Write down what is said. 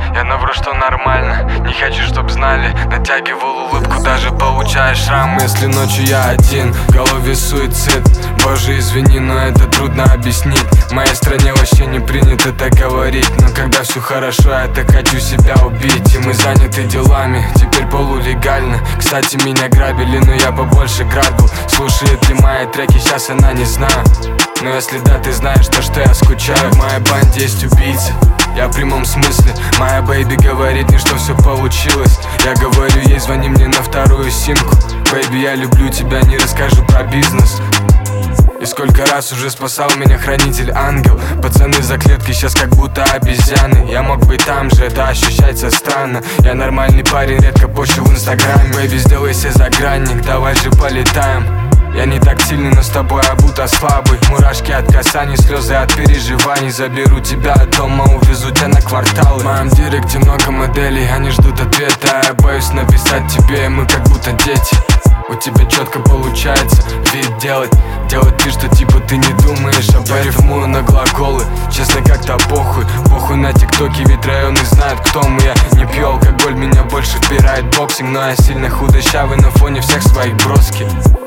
Я навру, что нормально, не хочу, чтоб знали. Натягивал улыбку, даже получая шрам. Если ночью я один, в голове суицид. Боже, извини, но это трудно объяснить. В моей стране вообще не принято так говорить. Но когда все хорошо, я так хочу себя убить. И мы заняты делами, теперь полулегально. Кстати, меня грабили, но я побольше грабил. Слушает ли мои треки, сейчас она не знаю. Но если да, ты знаешь, то что я скучаю. В моей банде есть убийца, я в прямом смысле. Моя бэйби говорит мне, что все получилось. Я говорю ей, звони мне на вторую симку. Бэйби, я люблю тебя, не расскажу про бизнес. И сколько раз уже спасал меня хранитель-ангел. Пацаны за клетки сейчас как будто обезьяны. Я мог быть там же, это ощущается странно. Я нормальный парень, редко пощу в инстаграме. Бэйби, сделай себе загранник, давай же полетаем. Я не так сильный, но с тобой я будто слабый. Мурашки от касаний, слезы от переживаний. Заберу тебя от дома, увезу тебя на кварталы. В моем директе много моделей, они ждут ответа. Я боюсь написать тебе, мы как будто дети. У тебя четко получается вид делать вид, что типа ты не думаешь об этом. Рифмую на глаголы, честно как-то похуй. Похуй на тиктоке, ведь районы знают, кто мы. Я не пью алкоголь, меня больше впирает боксинг. Но я сильно худощавый на фоне всех своих броски.